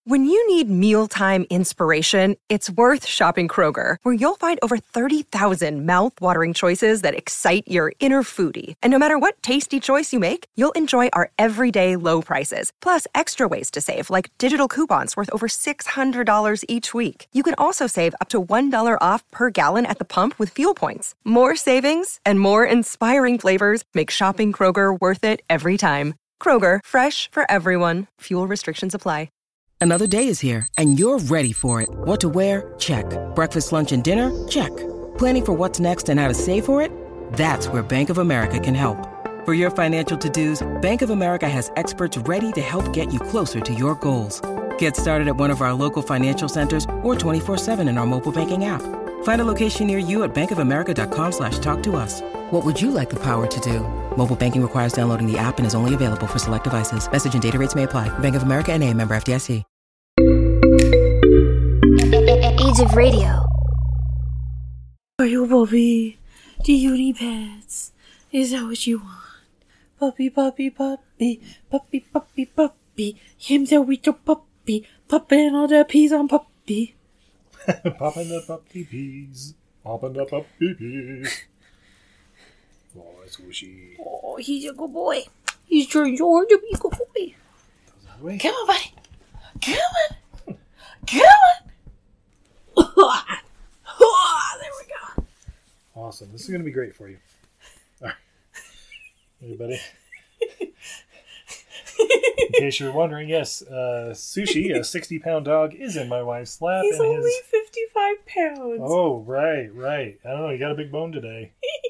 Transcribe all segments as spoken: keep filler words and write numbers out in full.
When you need mealtime inspiration, it's worth shopping Kroger, where you'll find over thirty thousand mouth-watering choices that excite your inner foodie. And no matter what tasty choice you make, you'll enjoy our everyday low prices, plus extra ways to save, like digital coupons worth over six hundred dollars each week. You can also save up to one dollar off per gallon at the pump with fuel points. More savings and more inspiring flavors make shopping Kroger worth it every time. Kroger, fresh for everyone. Fuel restrictions apply. Another day is here, and you're ready for it. What to wear? Check. Breakfast, lunch, and dinner? Check. Planning for what's next and how to save for it? That's where Bank of America can help. For your financial to-dos, Bank of America has experts ready to help get you closer to your goals. Get started at one of our local financial centers or twenty-four seven in our mobile banking app. Find a location near you at bankofamerica.com slash talk to us. What would you like the power to do? Mobile banking requires downloading the app and is only available for select devices. Message and data rates may apply. Bank of America N A, member F D I C. Age of Radio. Are you Bobby? Do you need pets? Is that what you want? Puppy, puppy, puppy, puppy, puppy, puppy. Him the little puppy, popping all the peas on puppy. Popping the puppy peas, popping the puppy peas. Oh, it's Squishy. Oh, he's a good boy. He's trying so hard to be a good boy. Come on, buddy. Come on. Come on. There we go. Awesome. This is going to be great for you. All right. Hey, buddy. In case you're wondering, yes, uh, Sushi, a sixty-pound dog, is in my wife's lap. He's and only his... fifty-five pounds. Oh, right, right. I don't know. You got a big bone today.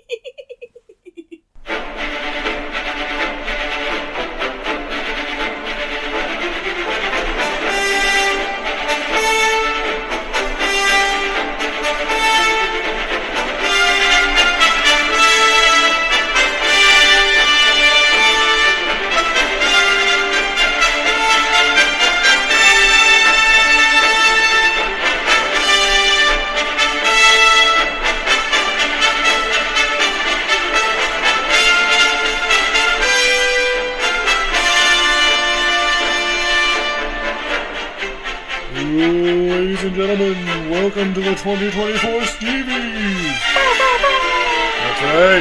Ladies and gentlemen, welcome to the twenty twenty-four Stevies! That's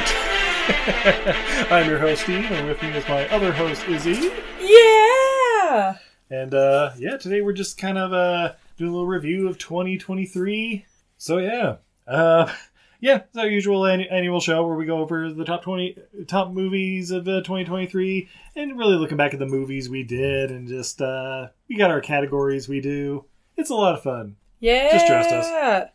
right! I'm your host, Steve, and with me is my other host, Izzy. Yeah! And, uh, yeah, today we're just kind of, uh, doing a little review of twenty twenty-three. So, yeah. Uh, yeah, it's our usual an- annual show where we go over the top twenty, top movies of uh, twenty twenty-three, and really looking back at the movies we did, and just, uh, we got our categories we do. It's a lot of fun. Yeah. Just trust us.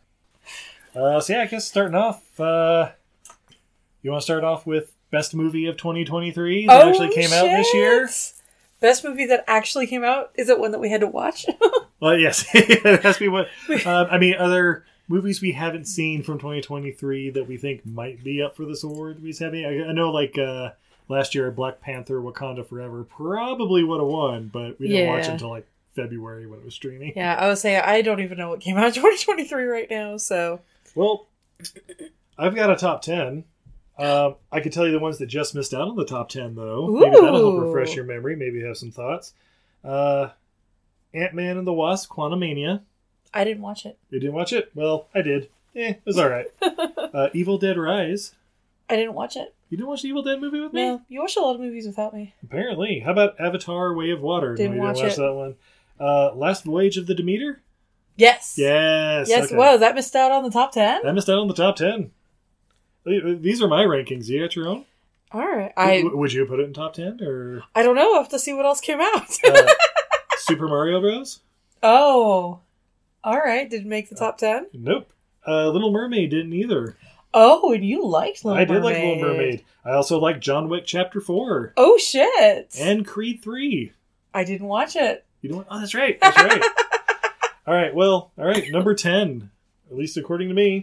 Uh, so yeah, I guess starting off, uh, you want to start off with best movie of twenty twenty-three that oh, actually came shit. out this year? Best movie that actually came out? Is it one that we had to watch? Well, yes. It has to be one. Uh, I mean, are there movies we haven't seen from twenty twenty-three that we think might be up for this award? We have any? I, I know, like, uh, last year, Black Panther, Wakanda Forever probably would have won, but we didn't yeah. watch it until, like, February when it was streaming. Yeah, I would say I don't even know what came out in twenty twenty-three right now, so... Well, I've got a top ten. Um, I could tell you the ones that just missed out on the top ten, though. Ooh. Maybe that'll help refresh your memory. Maybe you have some thoughts. Uh, Ant-Man and the Wasp, Quantumania. I didn't watch it. You didn't watch it? Well, I did. Eh, it was alright. uh, Evil Dead Rise. I didn't watch it. You didn't watch the Evil Dead movie with me? No, you watched a lot of movies without me. Apparently. How about Avatar Way of Water? Didn't no, you watch didn't watch it. that one. Uh, Last Voyage of the Demeter? Yes. Yes. Yes, okay. whoa, that missed out on the top ten? That missed out on the top ten. These are my rankings. You got your own? Alright. I W- would you put it in top ten? Or I don't know. I have to see what else came out. uh, Super Mario Bros? Oh. Alright. Did it make the top ten? Nope. Uh, Little Mermaid didn't either. Oh, and you liked Little I Mermaid. did like Little Mermaid. I also like John Wick Chapter four. Oh, shit. And Creed three. I didn't watch it. You know what? Oh, that's right. That's right. All right. Well, all right. Number ten, at least according to me.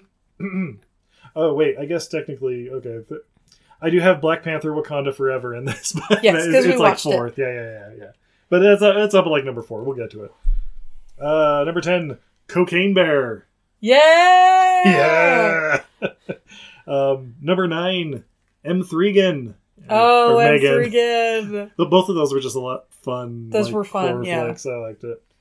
Oh, wait. I guess technically, okay. I do have Black Panther Wakanda Forever in this. But Yes, because it's we like watched fourth. it. Yeah, yeah, yeah, yeah. But that's, uh, that's up at like number four. We'll get to it. Uh, number ten, Cocaine Bear. Yeah! Yeah! um, number nine, M three gan. Oh, M M three gan. But both of those were just a lot of fun. Those like, were fun, horror yeah. flicks. I liked it.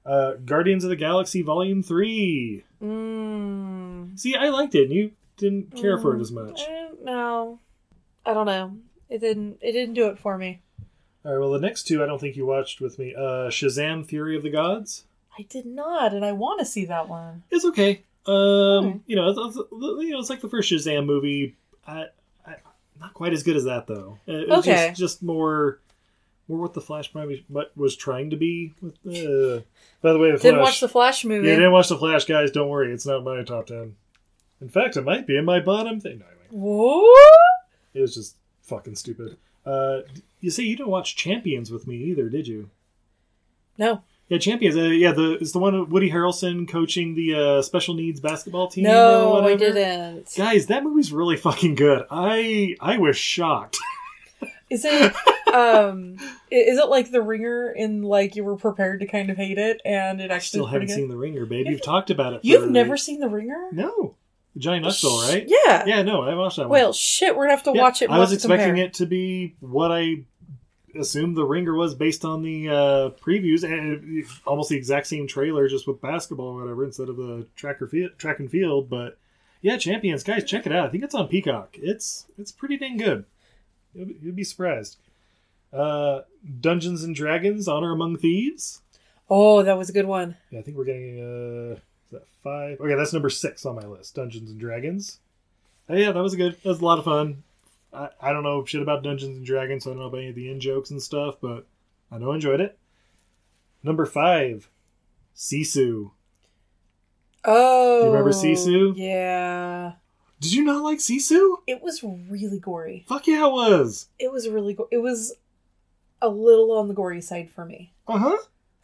Uh, Guardians of the Galaxy Volume three. Mm. See, I liked it, and you didn't care mm. for it as much. I, no. I don't know. It didn't, it didn't do it for me. All right, well, the next two I don't think you watched with me. Uh, Shazam! Fury of the Gods. I did not, and I want to see that one. It's okay. Um, okay. You know, it's, it's, you know, it's like the first Shazam movie. I, I, not quite as good as that, though. It, it's okay. Just, just more, more what the Flash movie was trying to be. With, uh, by the way, the Flash, didn't watch the Flash movie. Yeah, didn't watch the Flash, guys. Don't worry, it's not my top ten. In fact, it might be in my bottom thing. No, anyway. What? It was just fucking stupid. Uh, you say you didn't watch Champions with me either, did you? No. Yeah, Champions. Uh, yeah, the it's the one with Woody Harrelson coaching the uh, special needs basketball team. No, or whatever. I didn't. Guys, that movie's really fucking good. I I was shocked. Is it um is it like The Ringer in like you were prepared to kind of hate it and it actually I still haven't good? seen The Ringer, babe. You've, You've talked about it. For You've never seen The Ringer? No. Johnny Knoxville, right? Yeah. Yeah, no, I watched that one. Well, shit, we're gonna have to yeah, watch it. And I was watch expecting compare. it to be what I assumed The Ringer was based on the uh, previews, and it, almost the exact same trailer, just with basketball or whatever instead of the track or field, track and field. But yeah, Champions, guys, check it out. I think it's on Peacock. It's it's pretty dang good. You'll, you'll be surprised. Uh, Dungeons and Dragons: Honor Among Thieves. Oh, that was a good one. Yeah, I think we're getting uh, is that five? Okay, that's number six on my list. Dungeons and Dragons. Oh, yeah, that was a good. That was a lot of fun. I, I don't know shit about Dungeons and Dragons, so I don't know about any of the in jokes and stuff, but I know I enjoyed it. Number five, Sisu. Oh, do you remember Sisu? Yeah. Did you not like Sisu? It was really gory. Fuck yeah, it was. It was really go- It was a little on the gory side for me. Uh huh.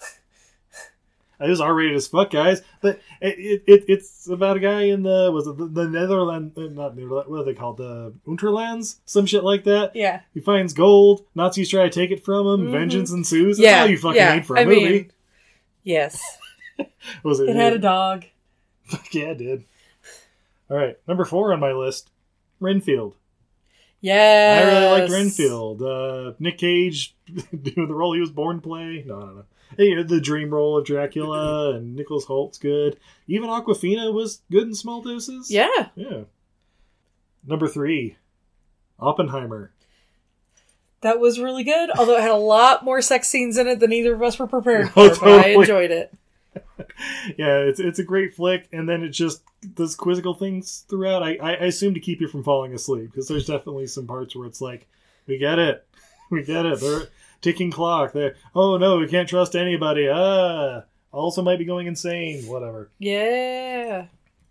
It was R-rated as fuck, guys. But it, it it's about a guy in the was it the, the Netherlands, not Netherlands, what are they called? The Unterlands, some shit like that. Yeah. He finds gold. Nazis try to take it from him. Mm-hmm. Vengeance ensues. That's yeah. all you fucking yeah. need for a I movie. Mean, yes. was it? It had a dog. Fuck yeah, it did. All right, number four on my list, Renfield. Yes. I really liked Renfield. Uh, Nick Cage doing the role he was born to play. No, I don't know. You know, the dream role of Dracula and Nicholas Holt's good. Even Awkwafina was good in small doses. Yeah. Yeah. Number three, Oppenheimer. That was really good, although it had a lot more sex scenes in it than either of us were prepared Oh, for, but I totally. enjoyed it. Yeah, it's it's a great flick, and then it just does quizzical things throughout. I, I, I assume to keep you from falling asleep, because there's definitely some parts where it's like, we get it. We get it. They're ticking clock. They're, oh no, we can't trust anybody. Ah, also might be going insane. Whatever. Yeah.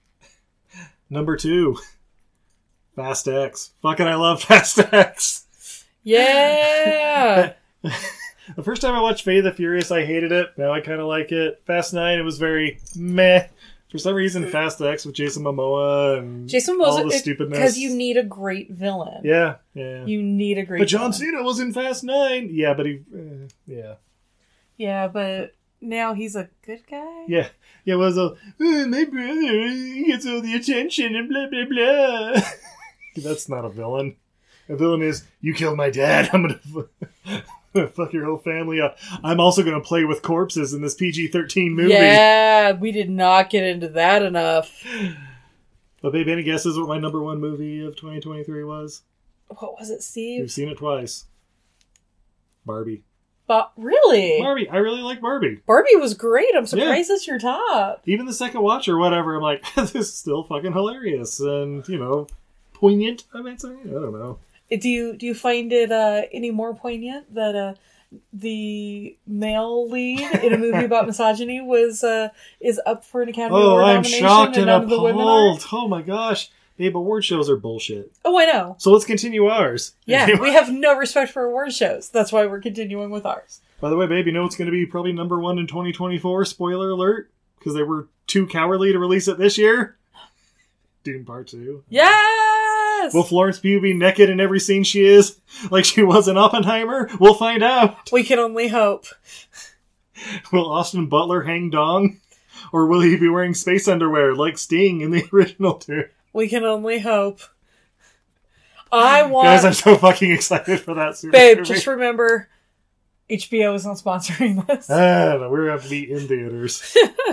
Number two, Fast X. Fucking I love Fast X. Yeah. The first time I watched Fate of the Furious, I hated it. Now I kind of like it. Fast Nine, it was very meh. For some reason, Fast X with Jason Momoa and Jason all Momoa, the stupidness. because you need a great villain. Yeah, yeah. You need a great But John villain. Cena was in Fast Nine. Yeah, but he... Uh, yeah. Yeah, but now he's a good guy? Yeah. Yeah, it was a... Oh, my brother, he gets all the attention and blah, blah, blah. That's not a villain. A villain is, you killed my dad. I'm gonna... Fuck your whole family up. I'm also going to play with corpses in this P G thirteen movie. Yeah, we did not get into that enough. But babe, any guesses what my number one movie of twenty twenty-three was? What was it, Steve? We've seen it twice. Barbie. But really? Barbie. I really like Barbie. Barbie was great. I'm surprised Yeah. it's your top. Even the second watch or whatever, I'm like, this is still fucking hilarious. And, you know, poignant, I might say. I don't know. Do you do you find it uh, any more poignant that uh, the male lead in a movie about misogyny was uh, is up for an Academy Oh, Award I'm nomination shocked and none of the women are? appalled. Oh my gosh. Babe, award shows are bullshit. Oh, I know. So let's continue ours. Yeah, we have no respect for award shows. That's why we're continuing with ours. By the way, babe, you know what's going to be probably number one in twenty twenty-four? Spoiler alert. Because they were too cowardly to release it this year. Doom Part two. Yes! Will Florence Pugh be naked in every scene she is? Like she was in Oppenheimer? We'll find out. We can only hope. Will Austin Butler hang dong? Or will he be wearing space underwear like Sting in the original two? We can only hope. I want... Guys, I'm so fucking excited for that super Babe, movie. just remember, H B O is not sponsoring this. Ah, no, we're going to have to be in theaters.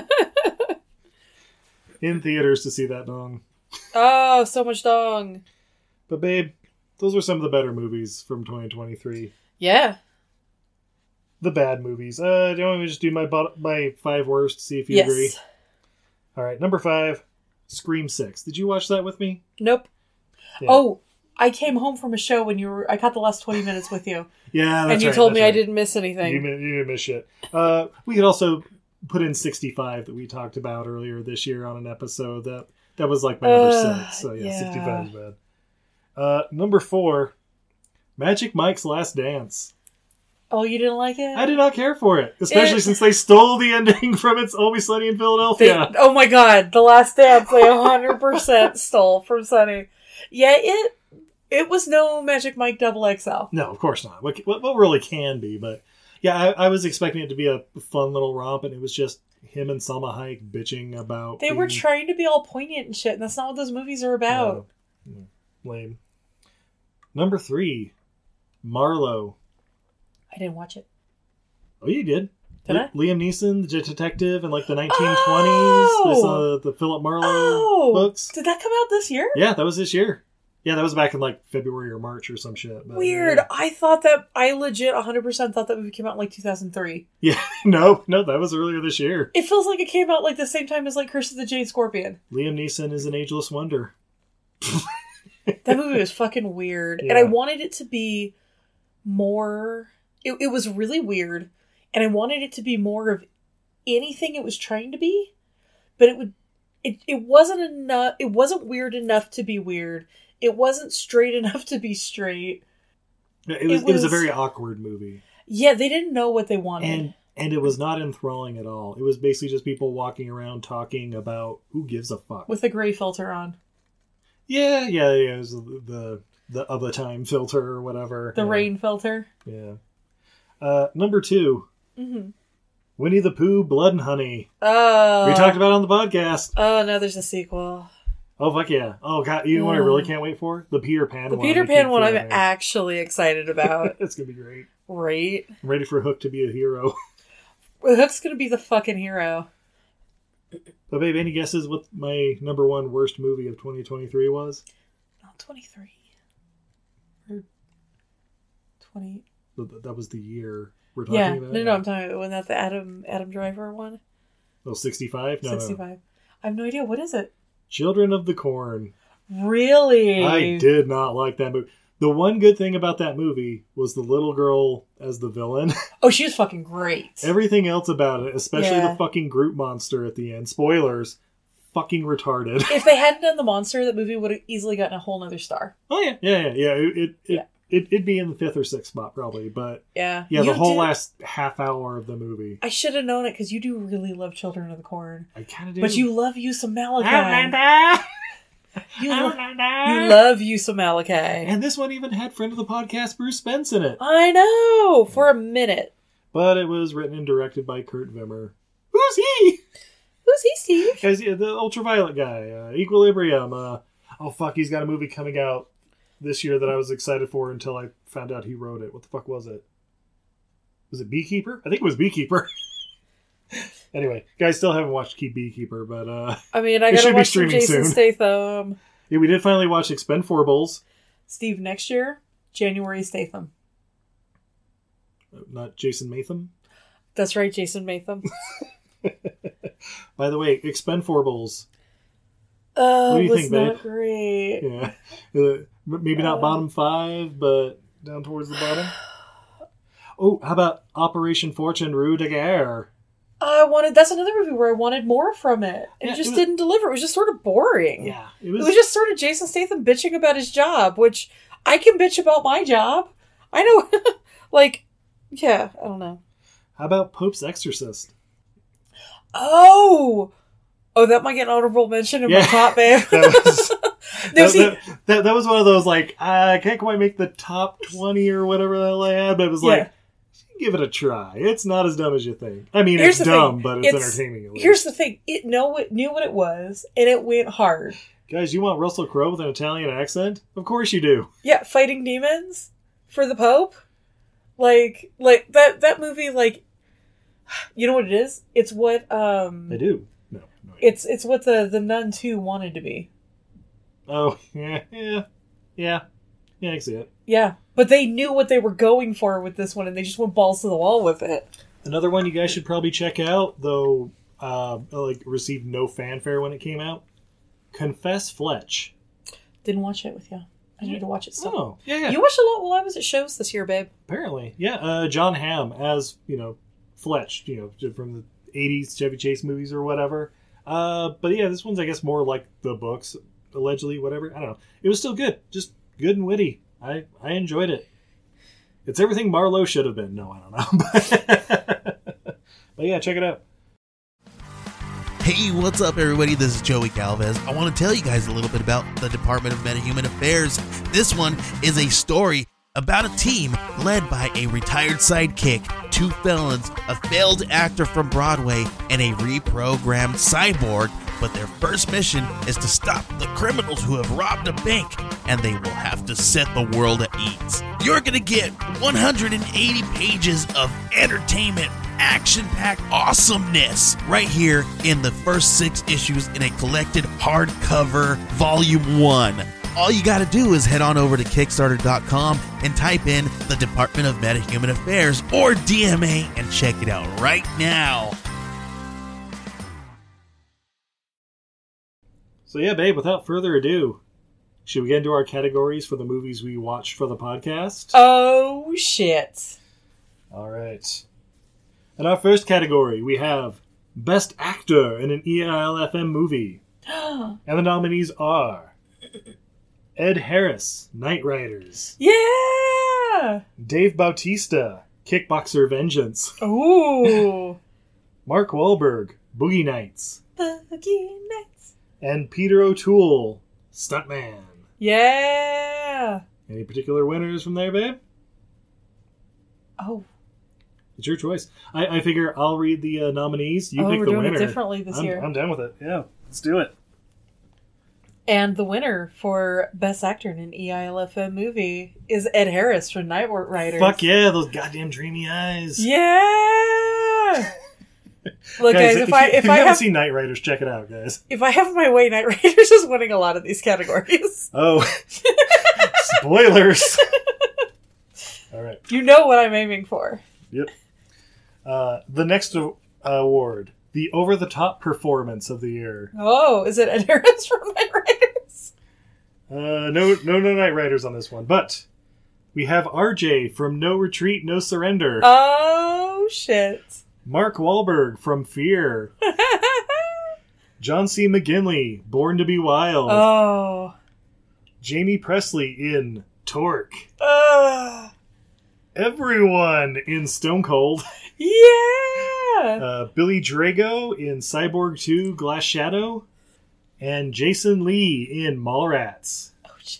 In theaters to see that dong. Oh, so much dong. But babe, those were some of the better movies from twenty twenty-three. Yeah. The bad movies. Uh, do you want me to just do my bot- my five worst, see if you yes. agree? All right, number five, Scream six. Did you watch that with me? Nope. Yeah. Oh, I came home from a show when you were... I caught the last twenty minutes with you. Yeah, that's And you right, told that's me right. I didn't miss anything. You, you didn't miss shit. Uh, we could also put in sixty-five that we talked about earlier this year on an episode. That that was like my number Uh, six. So yeah, yeah. sixty-five is bad. Uh, number four, Magic Mike's Last Dance. Oh, you didn't like it? I did not care for it, especially It- since they stole the ending from It's Always Sunny in They, Philadelphia. oh my god, The Last Dance, they one hundred percent stole from Sunny. Yeah, it it was no Magic Mike Double X L. No, of course not. What, what, what really can be, but yeah, I, I was expecting it to be a fun little romp, and it was just him and Salma Hayek bitching about. They the, were trying to be all poignant and shit, and that's not what those movies are about. No, no, lame. Number three, Marlowe. I didn't watch it. Oh, you did. Did I? Liam Neeson, the detective, in like the nineteen twenties. Oh! They saw the, the Philip Marlowe Oh! books. Did that come out this year? Yeah, that was this year. Yeah, that was back in like February or March or some shit. But, Weird. Yeah. I thought that, I legit one hundred percent thought that movie came out in like two thousand three. Yeah, no, no, that was earlier this year. It feels like it came out like the same time as like Curse of the Jade Scorpion. Liam Neeson is an ageless wonder. That movie was fucking weird. Yeah. And I wanted it to be more... It, it was really weird. And I wanted it to be more of anything it was trying to be. But it would... It, it wasn't enough... It wasn't weird enough to be weird. It wasn't straight enough to be straight. It was, It it was a was- very awkward movie. Yeah, they didn't know what they wanted. And and it was not enthralling at all. It was basically just people walking around talking about who gives a fuck. With a gray filter on. Yeah, yeah, yeah. It was the the, the other time filter or whatever. The yeah. rain filter. Yeah. Uh, number two, Mm-hmm. Winnie the Pooh, Blood and Honey. Oh. We talked about it on the podcast. Oh, no, there's a sequel. Oh, fuck yeah. Oh, God. You know what I really can't wait for? The Peter Pan The one. Peter I Pan keep one I'm forgetting. actually excited about. It's going to be great. Right? I'm ready for Hook to be a hero. Well, Hook's gonna be the fucking hero. But, babe, any guesses what my number one worst movie of twenty twenty-three was? Not twenty-three. Or twenty. Th- That was the year we're talking Yeah. about? No, no, I'm talking about, wasn't that the Adam Adam Driver one? Oh, sixty-five? No, no. sixty-five. I have no idea. What is it? Children of the Corn. Really? I did not like that movie. The one good thing about that movie was the little girl as the villain. Oh, she was fucking great. Everything else about it, especially Yeah. the fucking Groot monster at the end. Spoilers. Fucking retarded. If they hadn't done the monster, that movie would have easily gotten a whole nother star. Oh, yeah. Yeah, yeah, yeah. It, it, Yeah. it, it, it'd be in the fifth or sixth spot, probably. But, Yeah. yeah, the You whole did- last half hour of the movie. I should have known it because you do really love Children of the Corn. I kind of do. But you love you some Malachi. Outlander! You, lo- Outlander! you love you some Malachi. And this one even had friend of the podcast, Bruce Spence, in it. I know! For a minute. But it was written and directed by Kurt Wimmer. Who's he? Who's he, Steve? Guys, yeah, the Ultraviolet guy, uh, Equilibrium. Uh, oh, fuck, he's got a movie coming out this year that I was excited for until I found out he wrote it. What the fuck was it? Was it Beekeeper? I think it was Beekeeper. Anyway, guys still haven't watched Keep Beekeeper, but uh, I mean, I It gotta should be watch some streaming Jason soon. Statham. yeah, we did finally watch Expendables. Steve, next year, January Statham. Uh, Not Jason Matham. That's right, Jason Matham. By the way, Expendables. Oh, What do you was think, not babe? great. Yeah. Uh, m- maybe not Uh, bottom five, but down towards the bottom. Oh, how about Operation Fortune Rue de Guerre? I wanted. That's another movie where I wanted more from it, and Yeah, it just it was- didn't deliver. It was just sort of boring. Yeah. It It was, was just sort of Jason Statham bitching about his job, which I can bitch about my job. I know, like, yeah, I don't know. How about Pope's Exorcist? Oh, oh, that might get an honorable mention in Yeah. my top, babe. That was, No, that, see- that, that, that was one of those, like, I can't quite make the top twenty or whatever the hell I had, but it was Yeah. like, give it a try. It's not as dumb as you think. I mean, Here's it's the dumb, thing. but it's, It's- entertaining at least. Here's the thing: it know it knew what it was, and it went hard. Guys, you want Russell Crowe with an Italian accent? Of course you do. Yeah, fighting demons for the Pope. Like, like that, that movie, like, you know what it is? It's what, um... They do. No. no it's it's what the, the Nun two wanted to be. Oh, yeah, yeah, yeah. Yeah, I can see it. Yeah, but they knew what they were going for with this one, and they just went balls to the wall with it. Another one you guys should probably check out, though, uh, like, received no fanfare when it came out. Confess Fletch. Didn't watch it with you. I need to watch it still. Oh, yeah, yeah. You watched a lot while I was at shows this year, babe. Apparently, yeah. Uh, John Hamm as, you know, Fletch, you know, from the eighties Chevy Chase movies or whatever. Uh, but yeah, this one's, I guess, more like the books, allegedly, whatever. I don't know. It was still good. Just good and witty. I, I enjoyed it. It's everything Marlowe should have been. No, I don't know. but, but yeah, check it out. Hey, what's up, everybody? This is Joey Galvez. I want to tell you guys a little bit about the Department of Metahuman Affairs. This one is a story about a team led by a retired sidekick, two felons, a failed actor from Broadway, and a reprogrammed cyborg. But their first mission is to stop the criminals who have robbed a bank, and they will have to set the world at ease. You're going to get one hundred eighty pages of entertainment, action-packed awesomeness right here in the first six issues in a collected hardcover volume one. All you got to do is head on over to Kickstarter dot com and type in the Department of Metahuman Affairs or D M A and check it out right now. So yeah, babe, without further ado, should we get into our categories for the movies we watched for the podcast? Oh, shit. All right. In our first category, we have Best Actor in an E I L F M movie. And the nominees are Ed Harris, Knight Riders. Yeah! Dave Bautista, Kickboxer Vengeance. Ooh. Mark Wahlberg, Boogie Nights. Boogie Nights. And Peter O'Toole, Stuntman. Yeah! Any particular winners from there, babe? Oh. It's your choice. I, I figure I'll read the uh, nominees. You oh, pick we're the doing winner. it differently this I'm, year. I'm down with it. Yeah, let's do it. And the winner for Best Actor in an E I L F M movie is Ed Harris from Night Riders. Fuck yeah, those goddamn dreamy eyes. Yeah! Look, guys, guys, if, if I you, if, if you I haven't have seen Knight Riders, check it out, guys. if I have my way, Night Riders is winning a lot of these categories. Oh, spoilers! All right. You know what I'm aiming for. Yep. Uh, the next uh, award, the over-the-top performance of the year. Oh, is it Ed Harris from Night Riders? Uh, no, no, no Knight Riders on this one, but we have R J from No Retreat, No Surrender. Oh shit! Mark Wahlberg from Fear. John C. McGinley, Born to be Wild. Oh. Jamie Presley in Torque. Uh. Everyone in Stone Cold. Yeah. Uh, Billy Drago in Cyborg two, Glass Shadow. And Jason Lee in Mallrats. Oh, jeez.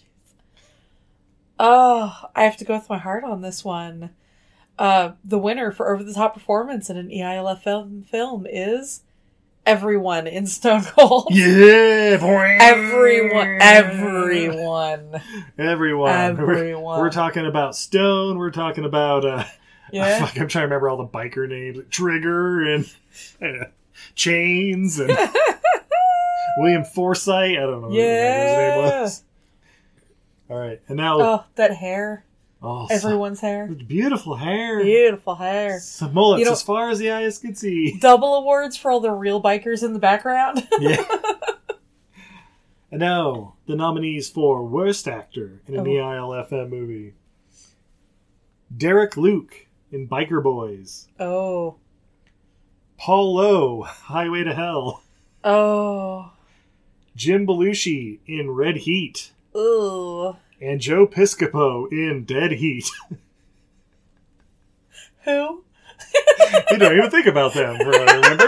Oh, I have to go with my heart on this one. Uh, the winner for Over the Top Performance in an E I L F M film is Everyone in Stone Cold. Yeah! Everyone. Everyone. Everyone. Everyone. We're, we're talking about Stone. We're talking about... Uh, Yeah. Fuck, I'm trying to remember all the biker names. Trigger and uh, Chains and William Forsythe. I don't know Yeah. what his name was. All right, and now... Oh, that hair. Oh, Everyone's hair. Beautiful hair. Beautiful hair. Some mullets You know- as far as the eyes could see. Double awards for all the real bikers in the background. Yeah. And now, the nominees for Worst Actor in an Oh. E I L F M movie. Derek Luke in Biker Boys. Oh. Paul Lowe, Highway to Hell. Oh. Jim Belushi in Red Heat. Ooh. And Joe Piscopo in Dead Heat. Who? You don't even think about them, remember?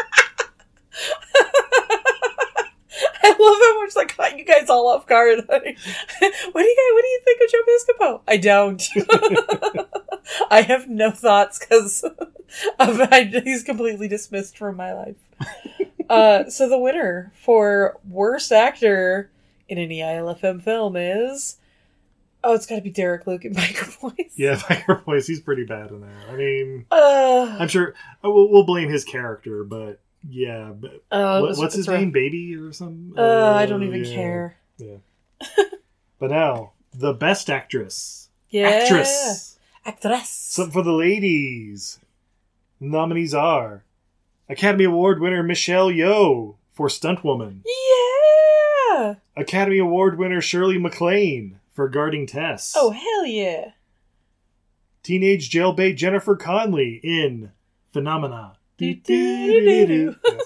I love how much that caught you guys all off guard. what do you guys, what do you think of Joe Piscopo? I don't. I have no thoughts because he's completely dismissed from my life. Uh, so the winner for Worst Actor in an E I L F M film is Oh, it's got to be Derek Luke in Biker Boys. Yeah, Biker Boys. He's pretty bad in that. I mean, Uh, I'm sure uh, we'll, we'll blame his character, but yeah. But uh, what, it's- what's his it's rough. name? Baby or something? Uh, I don't even yeah, care. Yeah. But now, the best actress. Yeah. Actress. Actress. Something for the ladies. Nominees are Academy Award winner Michelle Yeoh for Stunt Woman. Yeah. Academy Award winner Shirley MacLaine for Guarding Tess. Oh, hell yeah. Teenage jailbait Jennifer Connelly in Phenomena. Do-do-do-do-do. Yeah.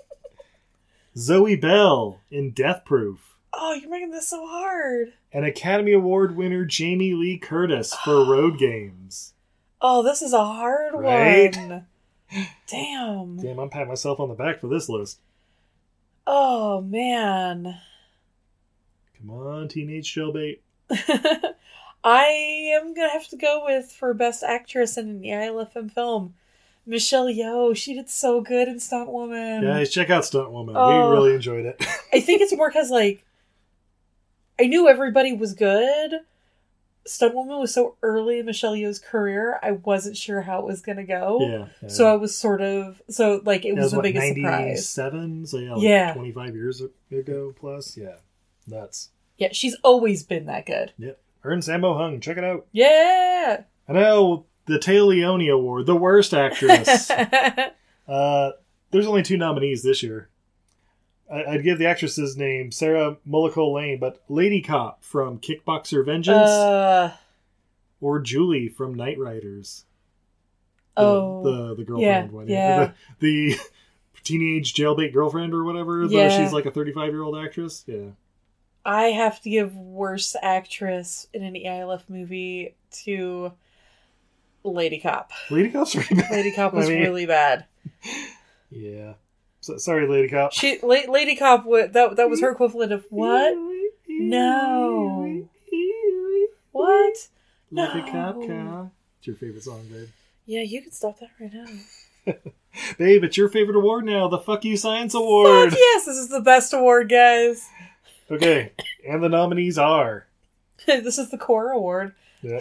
Zoe Bell in Death Proof. Oh, you're making this so hard. And Academy Award winner Jamie Lee Curtis for Road Games. Oh, this is a hard Right? one. Damn. Damn, I'm patting myself on the back for this list. Oh, man. Come on, Teenage jailbait. I am going to have to go with, for Best Actress in an E I L F M film, Michelle Yeoh. She did so good in Stunt Woman. Guys, check out Stunt Woman. Oh. We really enjoyed it. I think it's more because, like, I knew everybody was good. Stunt Woman was so early in Michelle Yeoh's career, I wasn't sure how it was going to go. Yeah. yeah. So I was sort of, so, like, it That was the what, biggest surprise. ninety-seven? So yeah, like Yeah. twenty-five years ago plus. Yeah. Nuts. Yeah, she's always been that good. Yep. Her and Sammo Hung. Check it out. Yeah! I know the Taya Leone Award, the worst actress. uh, there's only two nominees this year. I- I'd give the actress's name Sarah Mullico Lane, but Lady Cop from Kickboxer Vengeance uh, or Julie from Knight Riders. The, oh. the the girlfriend yeah, one. yeah. The, the teenage jailbait girlfriend or whatever. The- Yeah. she's like a thirty-five year old actress. Yeah. I have to give worst actress in an E I L F movie to Lady Cop. Lady Cop's pretty bad. Lady Cop was I mean, really bad. Yeah. So, sorry, Lady Cop. She La- Lady Cop wa- that that was her equivalent of what? No. What? Like No. a cop car. It's your favorite song, babe. Yeah, you can stop that right now. Babe, it's your favorite award now, the Fuck You Science Award. Fuck yes, this is the best award, guys. Okay, and the nominees are... This is the core award. Yeah.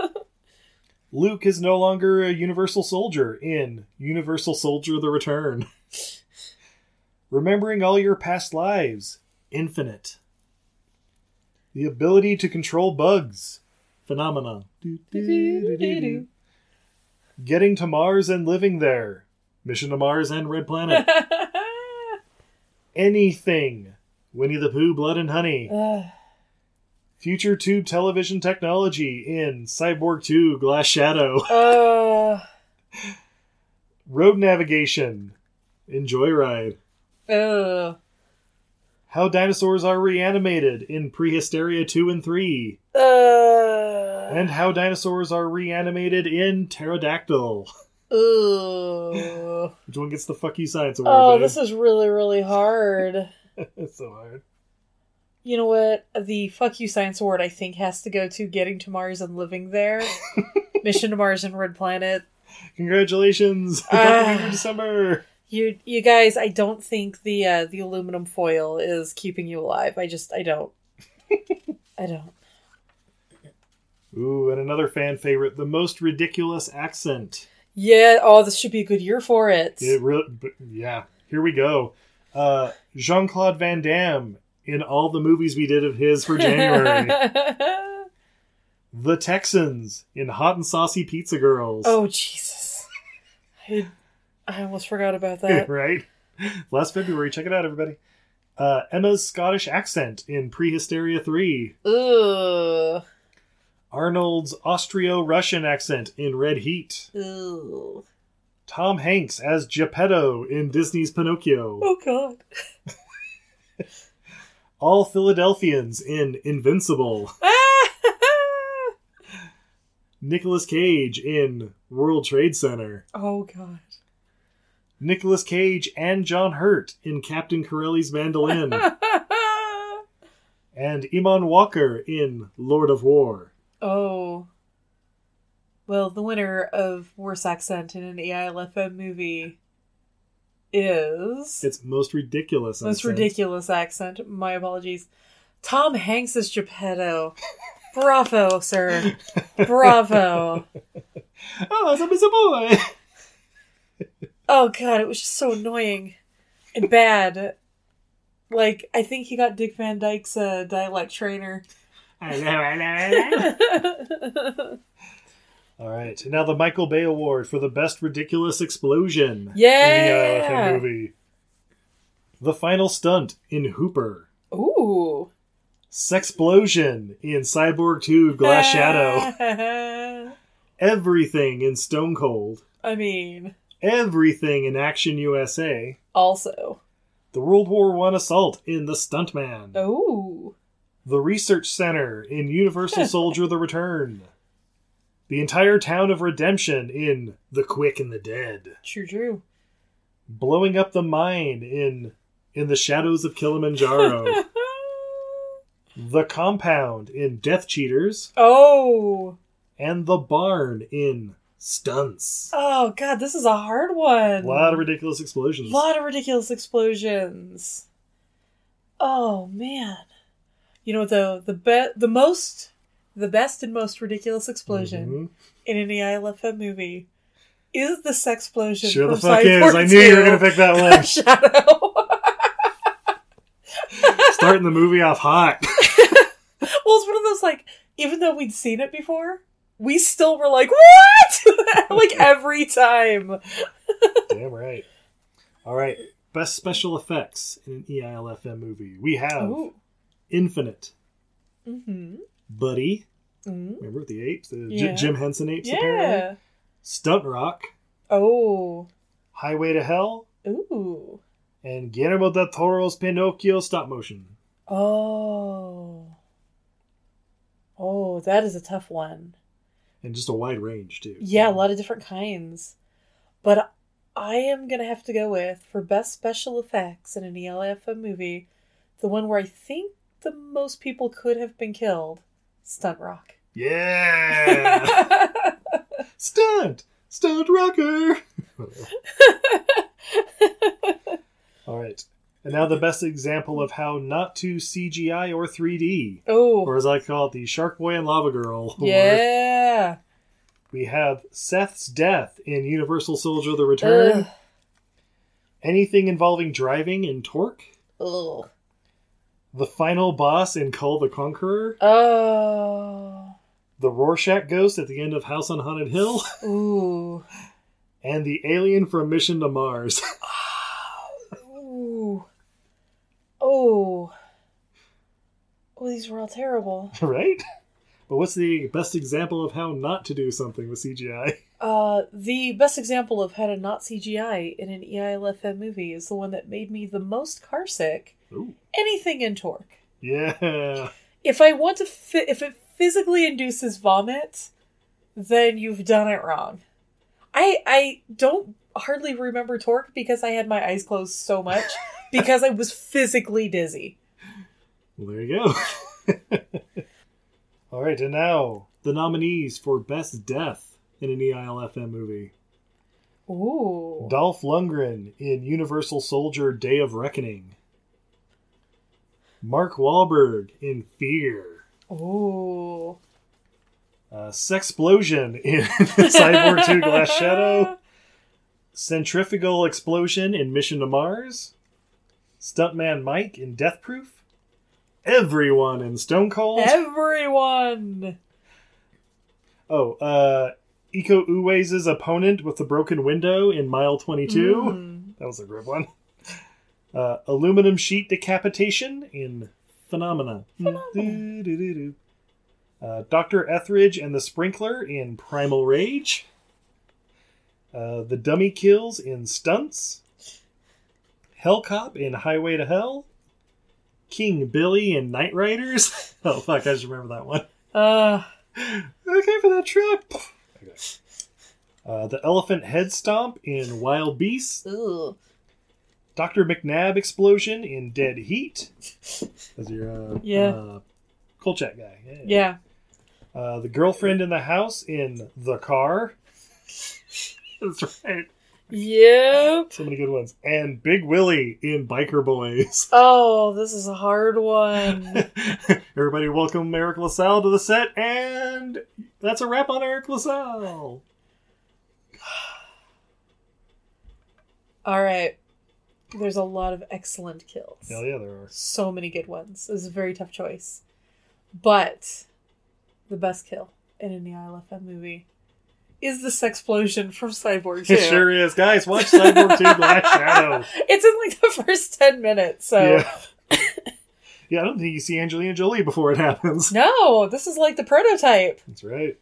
Luke is no longer a Universal Soldier in Universal Soldier The Return. Remembering all your past lives. Infinite. The ability to control bugs. Phenomena. Do-do-do-do-do. Getting to Mars and living there. Mission to Mars and Red Planet. Anything. Winnie the Pooh, Blood and Honey. Ugh. Future tube television technology in Cyborg two, Glass Shadow. Uh, Road navigation in Joyride. ugh. How dinosaurs are reanimated in Prehysteria two and three. Uh, And how dinosaurs are reanimated in Pterodactyl. Ugh. Which one gets the Fuck You Science Award, Oh, babe? this is really, really hard. It's so hard. You know what? The Fuck You Science Award, I think, has to go to Getting to Mars and Living There. Mission to Mars and Red Planet. Congratulations! Ah. Uh, December! You you guys, I don't think the uh, the aluminum foil is keeping you alive. I just, I don't. I don't. Ooh, and another fan favorite, the most ridiculous accent. Yeah, oh, this should be a good year for it. It really, but yeah, here we go. Uh, Jean-Claude Van Damme in all the movies we did of his for January. The Texans in Hot and Saucy Pizza Girls. Oh, Jesus. I, I almost forgot about that. Right? Last February. Check it out, everybody. Uh, Emma's Scottish accent in Prehysteria three. Ugh. Arnold's Austro-Russian accent in Red Heat. Ugh. Tom Hanks as Geppetto in Disney's Pinocchio. Oh, God. All Philadelphians in Invincible. Nicolas Cage in World Trade Center. Oh, God. Nicolas Cage and John Hurt in Captain Corelli's Mandolin. And Iman Walker in Lord of War. Oh. Well, the winner of Worst Accent in an E I L F M movie is... It's most ridiculous. Most accent. ridiculous accent. My apologies. Tom Hanks as Geppetto. Bravo, sir. Bravo. Oh, it's a boy. Oh, God, it was just so annoying and bad. Like, I think he got Dick Van Dyke's uh, dialect trainer. I know, I know, I know. All right. Now the Michael Bay Award for the Best Ridiculous Explosion Yeah! in the I L F M movie. The Final Stunt in Hooper. Ooh. Sexplosion in Cyborg two Glass Shadow. Everything in Stone Cold. I mean... Everything in Action U S A. Also. The World War One assault in The Stuntman. Ooh. The Research Center in Universal Soldier The Return. The entire town of Redemption in The Quick and the Dead. True, true. Blowing up the mine in In the Shadows of Kilimanjaro. The Compound in Death Cheaters. Oh. And the Barn in Stunts. Oh, God, this is a hard one. A lot of ridiculous explosions. A lot of ridiculous explosions. Oh, man. You know, the the be- the most, the best and most ridiculous explosion mm-hmm. in any I L F M movie is the sexplosion Sure from the fuck Cyborg is. I knew you were going to pick that one. Shadow. Starting the movie off hot. Well, it's one of those, like, even though we'd seen it before, we still were like, what? Like, every time. Damn right. All right. Best special effects in an E I L F M movie. We have Ooh. Infinite. Mm-hmm. Buddy. Mm-hmm. Remember the apes? The Yeah. J- Jim Henson apes, Yeah. apparently. Stunt Rock. Oh. Highway to Hell. Ooh. And Guillermo del Toro's Pinocchio stop motion. Oh. Oh, that is a tough one. And just a wide range, too. Yeah, a lot of different kinds. But I am going to have to go with, for best special effects in an E L F M movie, the one where I think the most people could have been killed, Stunt Rock. Yeah! Stunt! Stunt Rocker! All right. And now the best example of how not to C G I or three D. Oh. Or as I call it, the Shark Boy and Lava Girl. Yeah. We have Seth's death in Universal Soldier The Return. Ugh. Anything involving driving in Torque. Ugh. The final boss in Kull the Conqueror. Oh. The Rorschach ghost at the end of House on Haunted Hill. Ooh. And the alien from Mission to Mars. Ooh. Oh. Oh, these were all terrible. Right? But what's the best example of how not to do something with C G I? Uh, the best example of how to not C G I in an E I L F M movie is the one that made me the most carsick. Ooh. Anything in Torque. Yeah. If I want to, fi- if it physically induces vomit, then you've done it wrong. I I don't hardly remember Torque because I had my eyes closed so much because I was physically dizzy. Well, there you go. All right, and now the nominees for Best Death in an E I L F M movie. Ooh. Dolph Lundgren in Universal Soldier Day of Reckoning. Mark Wahlberg in Fear. Ooh. Uh, Sexplosion in Cyborg two Glass Shadow. Centrifugal Explosion in Mission to Mars. Stuntman Mike in Death Proof. Everyone in Stone Cold. Everyone. Oh, uh, Iko Uwais' opponent with the broken window in Mile twenty-two. Mm. That was a good one. Uh, aluminum sheet decapitation in Phenomena. Phenomena. Uh, Doctor Etheridge and the Sprinkler in Primal Rage. Uh, the Dummy Kills in Stunts. Hellcop in Highway to Hell. King Billy in Night Riders. Oh, fuck, I just remember that one. Uh. Okay for that truck. Okay. Uh, the Elephant Head Stomp in Wild Beasts. Ugh. Doctor McNabb explosion in Dead Heat. That's your uh, Yeah. uh, Kolchak guy. Yeah. Yeah. Uh, the girlfriend in the house in The Car. That's right. Yep. So many good ones. And Big Willie in Biker Boys. Oh, this is a hard one. Everybody welcome Eric LaSalle to the set, and that's a wrap on Eric LaSalle. All right. There's a lot of excellent kills. Hell yeah, there are. So many good ones. This is a very tough choice. But the best kill in an E I L F M movie is the sexplosion from Cyborg two. It sure is. Guys, watch Cyborg two Black Shadow. It's in like the first ten minutes, so... Yeah. Yeah, I don't think you see Angelina Jolie before it happens. No, this is like the prototype. That's right.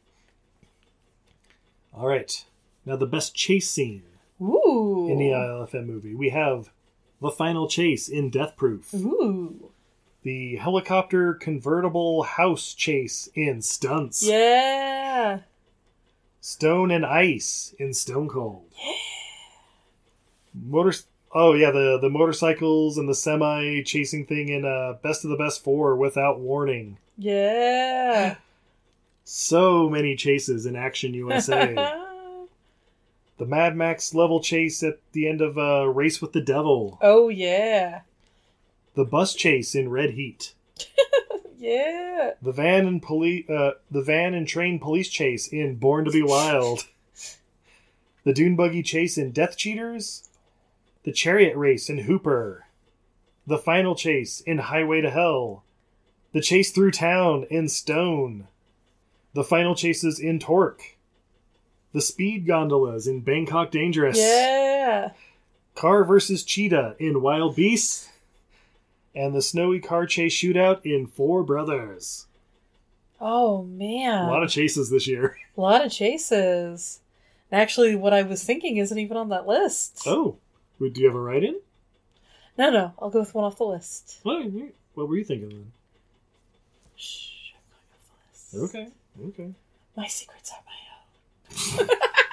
All right. Now the best chase scene Ooh. in the I L F M movie. We have the final chase in Death Proof. Ooh. The helicopter convertible house chase in Stunts. Yeah. Stone and Ice in Stone Cold. Yeah. Motor. Oh yeah, the the motorcycles and the semi chasing thing in uh, Best of the Best Four Without Warning. Yeah. So many chases in Action U S A. The Mad Max level chase at the end of uh, Race with the Devil. Oh yeah. The bus chase in Red Heat. Yeah. The van and police, uh, the van and train police chase in Born to Be Wild. The dune buggy chase in Death Cheaters. The chariot race in Hooper. The final chase in Highway to Hell. The chase through town in Stone. The final chases in Torque. The speed gondolas in Bangkok Dangerous. Yeah. Car versus Cheetah in Wild Beasts. And the snowy car chase shootout in Four Brothers. Oh, man. A lot of chases this year. A lot of chases. Actually, what I was thinking isn't even on that list. Oh. Do you have a write-in? No, no. I'll go with one off the list. What, what were you thinking then? Shh. I'm going off the list. Okay. Okay. My secrets are my own.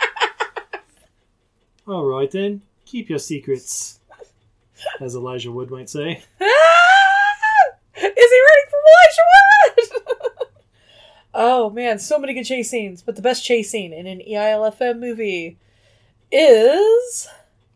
All right, then. Keep your secrets. As Elijah Wood might say. Is he ready for Elijah Wood? Oh, man. So many good chase scenes. But the best chase scene in an E I L F M movie is...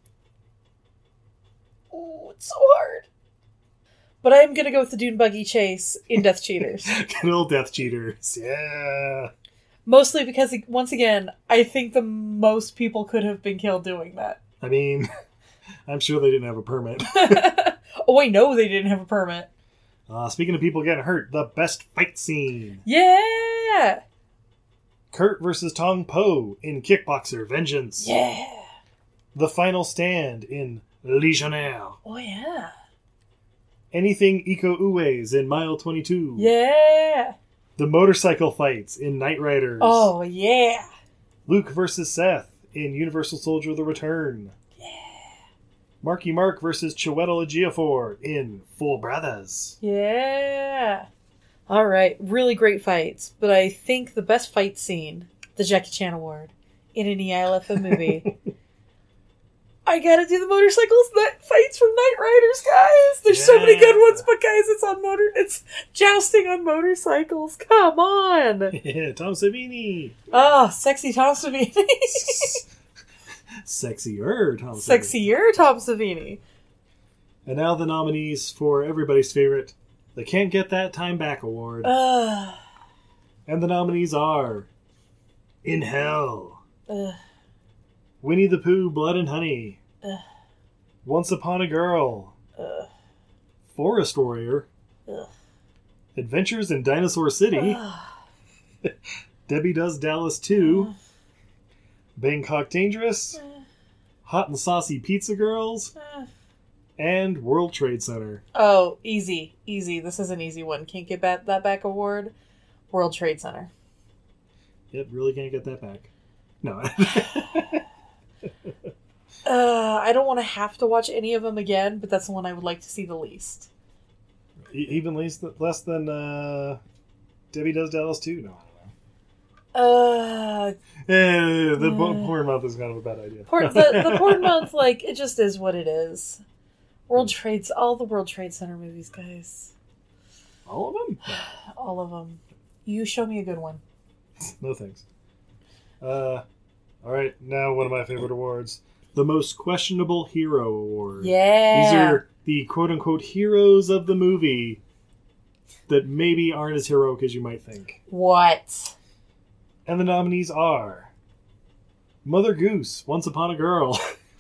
Oh, it's so hard. But I'm going to go with the dune buggy chase in Death Cheaters. Good old Death Cheaters. Yeah. Mostly because, once again, I think the most people could have been killed doing that. I mean, I'm sure they didn't have a permit. Oh, I know they didn't have a permit. Uh, speaking of people getting hurt, the best fight scene. Yeah! Kurt versus Tong Po in Kickboxer Vengeance. Yeah! The final stand in Legionnaire. Oh, yeah. Anything Iko Uwais in Mile twenty-two. Yeah! The motorcycle fights in Knight Riders. Oh, yeah! Luke versus Seth in Universal Soldier The Return. Yeah! Marky Mark versus Chiwetel Ejiofor in Four Brothers. Yeah! Alright, really great fights, but I think the best fight scene, the Jackie Chan Award, in an E I L F M movie... I gotta do the motorcycles that fights from Knight Riders, guys. There's yeah. so many good ones, but guys, it's on motor. It's jousting on motorcycles. Come on. Yeah, Tom Savini. Oh, sexy Tom Savini. Sexier Tom Savini. Sexier Tom Savini. And now the nominees for everybody's favorite, the Can't Get That Time Back Award. Uh, and the nominees are In Hell. Uh, Winnie the Pooh, Blood and Honey. Uh, Once Upon a Girl. Uh, Forest Warrior. Uh, Adventures in Dinosaur City. Uh, Debbie Does Dallas two. Uh, Bangkok Dangerous. Uh, Hot and Saucy Pizza Girls. Uh, and World Trade Center. Oh, easy. Easy. This is an easy one. Can't get back, that back award. World Trade Center. Yep, really can't get that back. No. uh, I don't want to have to watch any of them again, but that's the one I would like to see the least. Even less, less than uh, Debbie Does Dallas two? No, I don't know. Uh, yeah, the uh, porn month is kind of a bad idea. Por- the, the porn month, like, it just is what it is. World Trades, all the World Trade Center movies, guys. All of them? All of them. You show me a good one. No thanks. Uh, all right, now one of my favorite awards. the Most Questionable Hero Award. Yeah. These are the quote-unquote heroes of the movie that maybe aren't as heroic as you might think. What? And the nominees are Mother Goose, Once Upon a Girl.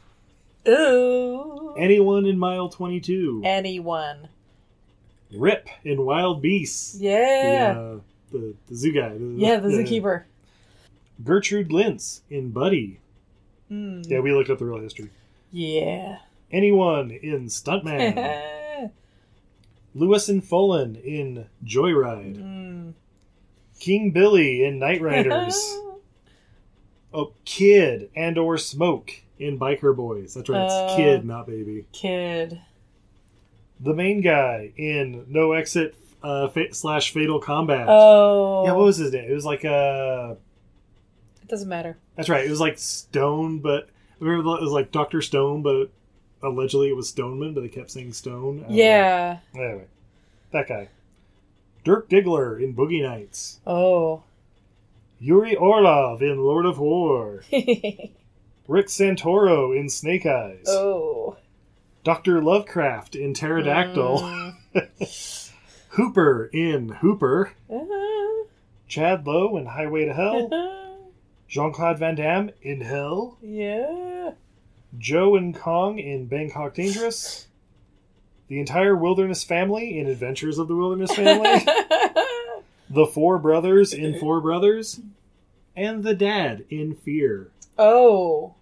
Ooh. Anyone in Mile twenty-two. Anyone. Rip in Wild Beasts. Yeah. The, uh, the, the zoo guy. The, yeah, the zookeeper. Gertrude Lintz in Buddy. Mm. Yeah, we looked up the real history. Yeah. Anyone in Stuntman. Lewis and Fullen in Joyride. Mm. King Billy in Knight Riders. Oh, Kid and or Smoke in Biker Boys. That's right, it's Uh, Kid, not Baby. Kid. The main guy in No Exit uh, fa- slash Fatal Combat. Oh. Yeah, what was his name? It was like uh It doesn't matter. That's right. It was like Stone, but I remember it was like Doctor Stone, but allegedly it was Stoneman, but they kept saying Stone. I don't Yeah. know. Anyway, that guy. Dirk Diggler in Boogie Nights. Oh. Yuri Orlov in Lord of War. Rick Santoro in Snake Eyes. Oh. Doctor Lovecraft in Pterodactyl. Mm. Hooper in Hooper. Uh-huh. Chad Lowe in Highway to Hell. Uh-huh. Jean-Claude Van Damme in Hell. Yeah. Joe and Kong in Bangkok Dangerous. The entire Wilderness Family in Adventures of the Wilderness Family. The Four Brothers in Four Brothers. And the Dad in Fear. Oh.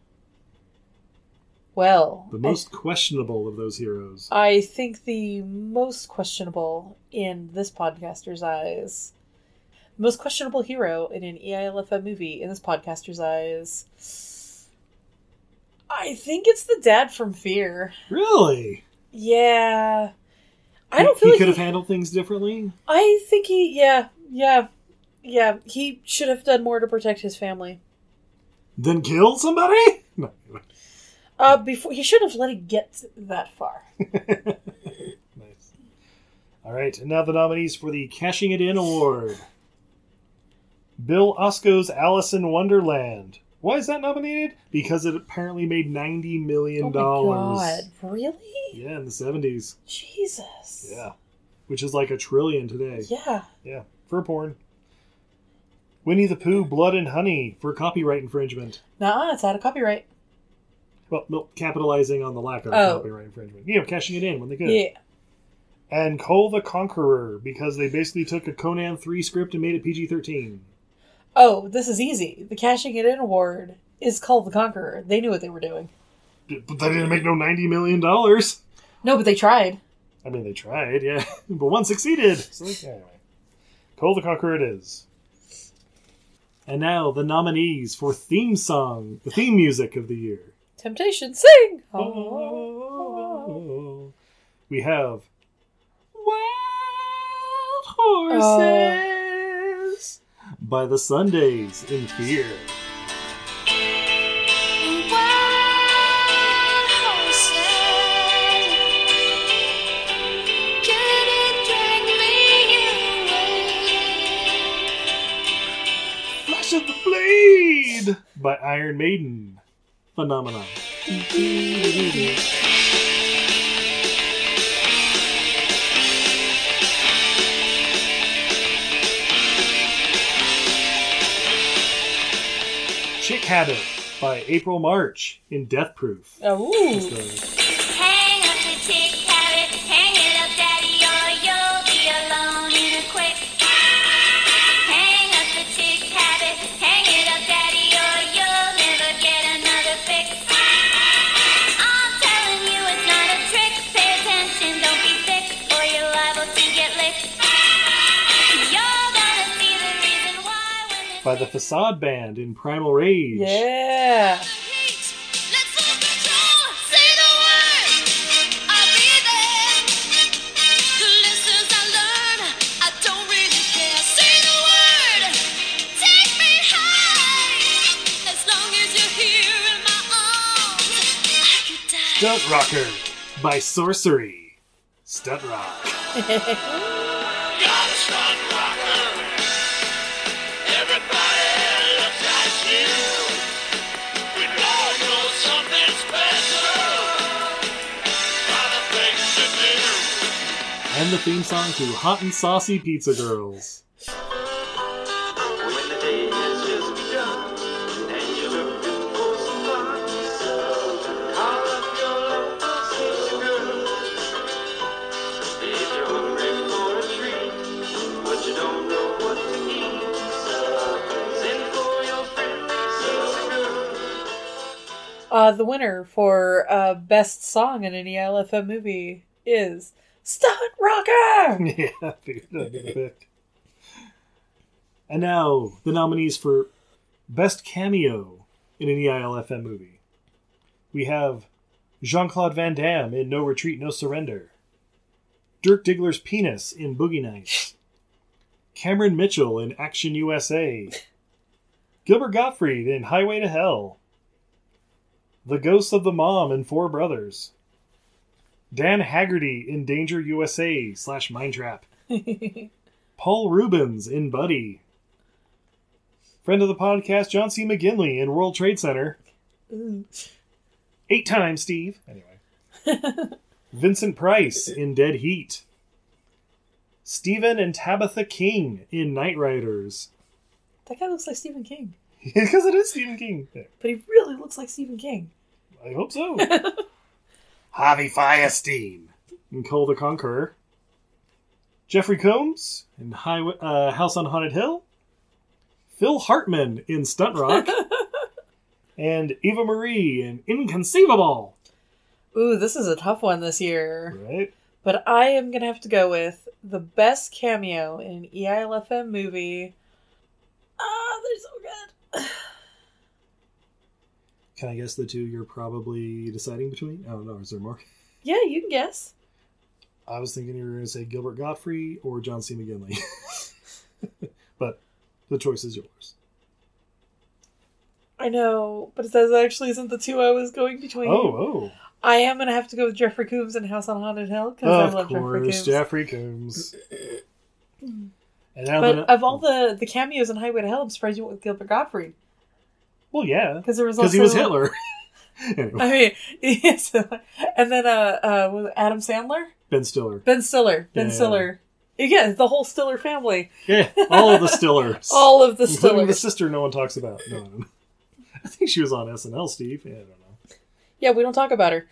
Well. The most questionable of those heroes. I think the most questionable in this podcaster's eyes, the most questionable hero in an E I L F M movie in this podcaster's eyes, I think it's the dad from Fear. Really? Yeah. I He- don't feel he like could he, have handled things differently? I think he, yeah, yeah, yeah. He should have done more to protect his family. Then kill somebody? No. Uh, before he should have let it get that far. Nice. All right, and now the nominees for the Cashing It In Award. Bill Osco's Alice in Wonderland. Why is that nominated? Because it apparently made ninety million dollars. Oh my god, really? Yeah, in the seventies. Jesus. Yeah. Which is like a trillion today. Yeah. Yeah, for porn. Winnie the Pooh, Blood and Honey for copyright infringement. Nuh-uh, it's out of copyright. Well, no, capitalizing on the lack of Oh. copyright infringement. You know, cashing it in when they could. Yeah. And Cole the Conqueror, because they basically took a Conan three script and made it P G thirteen. Oh, this is easy. The Cashing It In Award is called The Conqueror. They knew what they were doing. But that didn't make no ninety million dollars. No, but they tried. I mean, they tried, yeah. But one succeeded. So, anyway. Cole the Conqueror it is. And now, the nominees for theme song, the theme music of the year. Temptation, sing! Oh. We have Wild Horses by the Sundays in Fear. Flash of the Blade by Iron Maiden. Phenomenon. Chick Habit by April March in Death Proof. Oh, That's ooh. the- Hang up the chick habit, hang it up, daddy, or you'll be alone in a quick. Hang up the chick habit, hang it up, daddy, or you'll never get another fix. I'm telling you it's not a trick, pay attention, don't be thick, or you're liable to get licked. You're gonna see the reason why when this by the Facade Band in Primal Rage. Yeah. Let's lose control. Say the word. I'll be there. The lessons I learn, I don't really care. Say the word. Take me high. As long as you're here in my arms, I could die. Stunt Rocker by Sorcery. Stunt Rock. Everybody looks at you. We all know something's And the theme song to Hot and Saucy Pizza Girls. When the day has just begun and you're looking for some fun, call up your local pizza girl. If you're hungry for a treat, but you don't know what to eat, send for your friendly pizza girl. Uh, the winner for uh, Best Song in an E L F M movie is Stunt Rocker! Yeah, I figured that'd be the pick. And now, the nominees for Best Cameo in an E I L F M movie. We have Jean-Claude Van Damme in No Retreat, No Surrender. Dirk Diggler's penis in Boogie Nights. Cameron Mitchell in Action U S A. Gilbert Gottfried in Highway to Hell. The Ghost of the Mom in Four Brothers. Dan Haggerty in Danger U S A slash Mine Trap. Paul Rubens in Buddy. Friend of the podcast, John C. McGinley in World Trade Center. Ooh. Eight times, Steve. Anyway. Vincent Price in Dead Heat. Stephen and Tabitha King in Night Riders. That guy looks like Stephen King. Because it is Stephen King. But he really looks like Stephen King. I hope so. Harvey Firestein in Cole the Conqueror. Jeffrey Combs in Highway, uh, House on Haunted Hill. Phil Hartman in Stunt Rock. And Eva Marie in Inconceivable. Ooh, this is a tough one this year. Right? But I am going to have to go with the best cameo in an E I L F M movie. Ah, they're so good. Can I guess the two you're probably deciding between? Oh, no, is there more? Yeah, you can guess. I was thinking you were going to say Gilbert Gottfried or John C. McGinley. But the choice is yours. I know, but that actually isn't the two I was going between. Oh, oh. I am going to have to go with Jeffrey Combs and House on Haunted Hill because I Of love Jeffrey course, Combs. Jeffrey Combs. And now But the, of all the, the cameos in Highway to Hell, I'm surprised you went with Gilbert Gottfried. well, yeah, Because there was because also... he was Hitler. Anyway, I mean, yes. And then uh, uh, was it Adam Sandler? Ben Stiller. Ben Stiller. Ben Yeah. Stiller. Yeah, the whole Stiller family. Yeah, all of the Stillers. All of the Including the Stillers. sister no one talks about. No, no, no. I think she was on S N L, Steve. Yeah, I don't know. Yeah, we don't talk about her.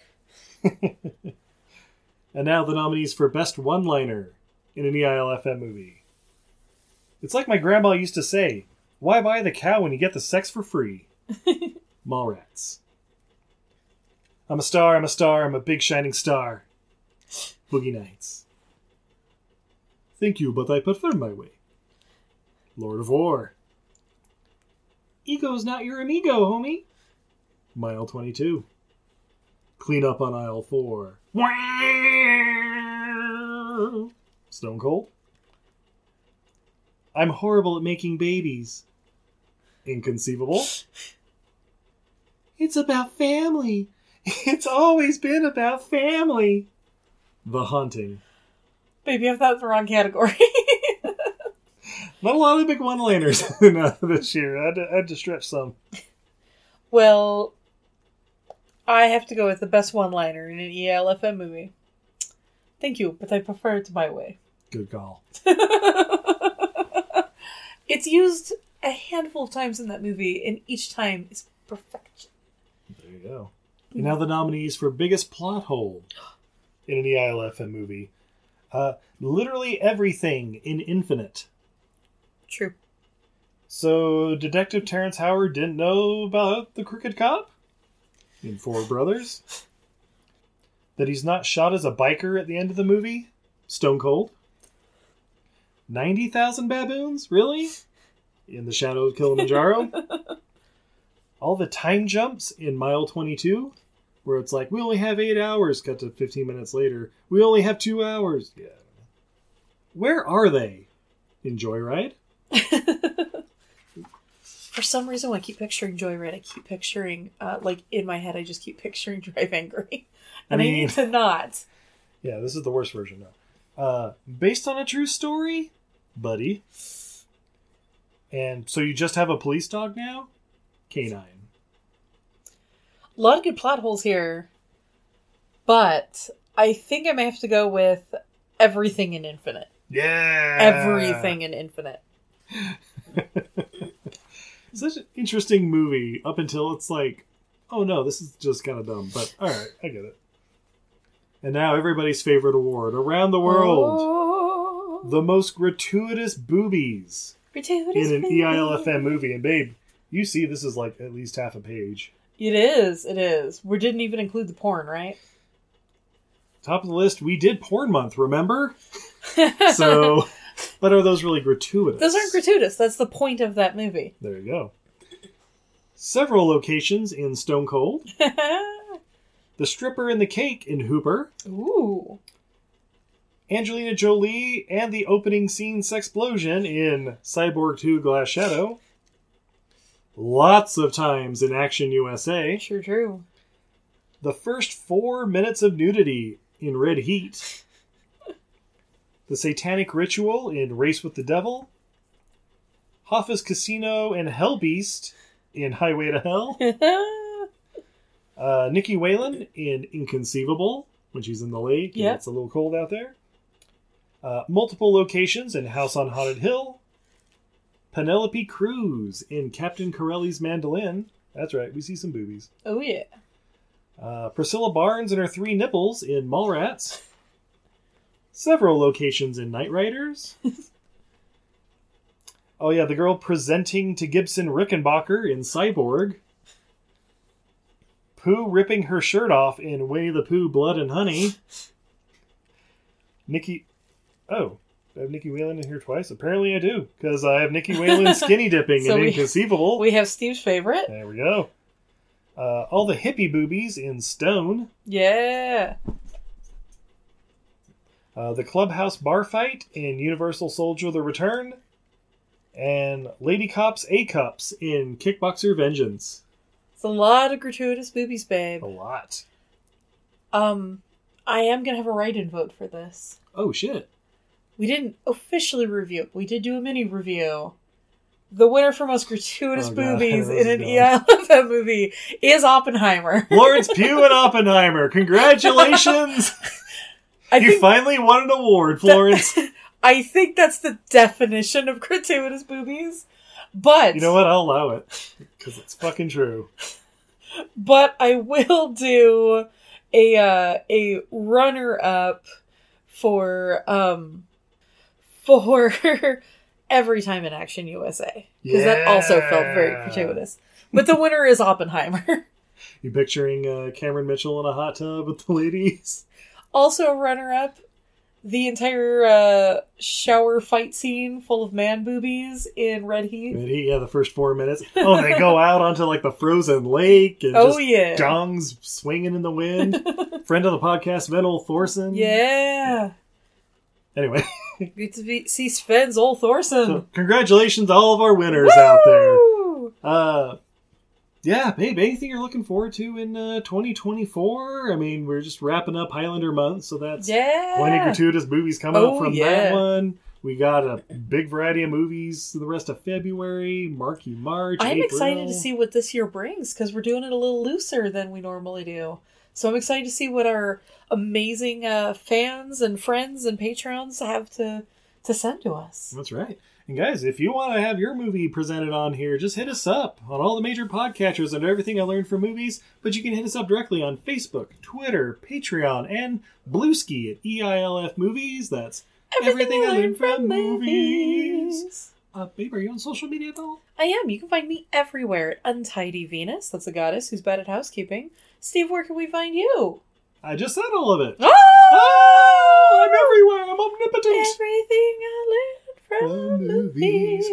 And now the nominees for Best One-Liner in an E I L F M movie. It's like my grandma used to say, why buy the cow when you get the sex for free? Mallrats. I'm a star, I'm a star, I'm a big shining star. Boogie Nights. Thank you, but I prefer my way. Lord of War. Ego's not your amigo, homie. Mile twenty-two. Clean up on aisle four. Stone Cold. I'm horrible at making babies. Inconceivable. It's about family. It's always been about family. The Haunting. Maybe I thought it was the wrong category. Not a lot of big one-liners this year. I had, to, I had to stretch some. Well, I have to go with the best one-liner in an E L F M movie. Thank you, but I prefer it my way. Good call. It's used a handful of times in that movie, and each time is perfection. There you go. And now the nominees for biggest plot hole in an E I L F M movie. Uh, literally everything in Infinite. True. So Detective Terrence Howard didn't know about the Crooked Cop in Four Brothers. That he's not shot as a biker at the end of the movie. Stone Cold. ninety thousand baboons? Really? In The Shadow of Kilimanjaro? All the time jumps in Mile twenty-two, where it's like, we only have eight hours, cut to fifteen minutes later. We only have two hours. Yeah. Where are they? In Joyride? For some reason, when I keep picturing Joyride, I keep picturing, uh, like, in my head, I just keep picturing Drive Angry. And I, I mean, need to not. Yeah, this is the worst version now. Uh, based on a true story? Buddy. And so you just have a police dog now? Canine. A lot of good plot holes here. But I think I may have to go with everything in Infinite. Yeah! Everything in Infinite. Such an interesting movie up until it's like, oh no, this is just kind of dumb. But alright, I get it. And now everybody's favorite award around the world. Oh. The most gratuitous boobies Gratuitous in an baby. E I L F M movie. And babe, you see this is like at least half a page. It is, it is. We didn't even include the porn, right? Top of the list, we did porn month, remember? So, but are those really gratuitous? Those aren't gratuitous. That's the point of that movie. There you go. Several locations in Stone Cold. The stripper and the cake in Hooper. Ooh. Angelina Jolie and the opening scene sexplosion in Cyborg two Glass Shadow. Lots of times in Action U S A. Sure true. The first four minutes of nudity in Red Heat. The satanic ritual in Race with the Devil. Hoffa's Casino and Hell Beast in Highway to Hell. uh, Nikki Whalen in Inconceivable, when she's in the lake and Yep. it's a little cold out there. Uh, multiple locations in House on Haunted Hill. Penelope Cruz in Captain Corelli's Mandolin. That's right, we see some boobies. Oh, yeah. Uh, Priscilla Barnes and her three nipples in Mallrats. Several locations in Night Riders. Oh yeah, the girl presenting to Gibson Rickenbacker in Cyborg. Pooh ripping her shirt off in Winnie the Pooh Blood and Honey. Nikki... Oh, I have Nikki Whalen in here twice? Apparently I do, because I have Nikki Whalen skinny dipping So in we- Inconceivable. We have Steve's favorite. There we go. Uh, all the hippie boobies in Stone. Yeah. Uh, the clubhouse bar fight in Universal Soldier The Return. And Lady Cops A-Cups in Kickboxer Vengeance. It's a lot of gratuitous boobies, babe. A lot. Um, I am going to have a write-in vote for this. Oh, shit. We didn't officially review it. We did do a mini review. The winner for most gratuitous Oh, God. boobies This in is an going. E I L F M movie is Oppenheimer. Florence Pugh and Oppenheimer. Congratulations! I you think finally won an award, Florence. I think that's the definition of gratuitous boobies. But You know what? I'll allow it. Because it's fucking true. But I will do a uh, a runner up for um for Every Time in Action U S A, because that also felt very Yeah. gratuitous. But the winner is Oppenheimer. You picturing uh, Cameron Mitchell in a hot tub with the ladies? Also a runner up, the entire uh, shower fight scene full of man boobies in Red Heat. And he, yeah, the first four minutes. Oh, they go out onto like the frozen lake and Oh, just yeah. dongs swinging in the wind. Friend of the podcast, Venel Thorson. Yeah. Anyway, Get to be, see Sven's old Thorson. so congratulations to all of our winners out there. Woo! Uh, yeah, babe, anything you're looking forward to in uh, twenty twenty-four? I mean, we're just wrapping up Highlander month, so that's Yeah. plenty gratuitous movies coming Oh, up from yeah. that one. We got a big variety of movies the rest of February, Marky March, I'm April. excited to see what this year brings because we're doing it a little looser than we normally do. So I'm excited to see what our amazing uh, fans and friends and patrons have to to send to us. That's right. And guys, if you want to have your movie presented on here, just hit us up on all the major podcatchers under Everything I Learned from Movies. But you can hit us up directly on Facebook, Twitter, Patreon, and Bluesky at E I L F Movies. That's Everything, I Learned from, Movies. Uh, babe, are you on social media at all? I am. You can find me everywhere at Untidy Venus. That's a goddess who's bad at housekeeping. Steve, where can we find you? I just said all of it. Oh! Oh, I'm everywhere. I'm omnipotent. Everything I learned from movies.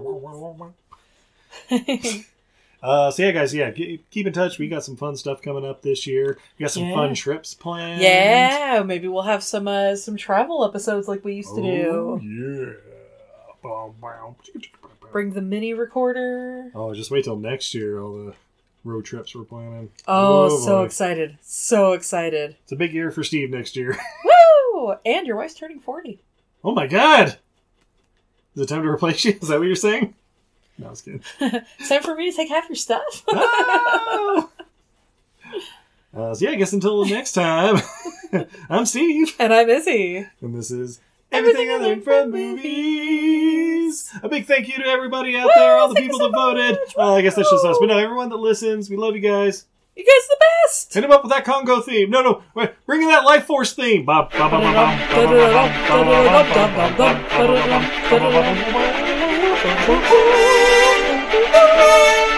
Uh, so yeah, guys, yeah, g- keep in touch. We got some fun stuff coming up this year. We got some Yeah. fun trips planned. Yeah, maybe we'll have some uh, some travel episodes like we used to Oh, do. yeah. Bow, bow. Bring the mini recorder. Oh, just wait till next year. All the road trips we're planning. Oh, so boy. excited. So excited. It's a big year for Steve next year. Woo! And your wife's turning forty. Oh my God! Is it time to replace you? Is that what you're saying? No, I was kidding. It's time for me to take half your stuff. Oh! Uh, so yeah, I guess until next time, I'm Steve. And I'm Izzy. And this is Everything, Everything I Learned from Movies. A big thank you to everybody out there, all the people that voted. Uh, I guess that's just us. But no, everyone that listens, we love you guys. You guys the best! Hit him up with that Congo theme. No, no, wait, bring in that Life Force theme. Ba- ba- ba- ba- ba- ba- ba- ba- ba- ba- ba- ba-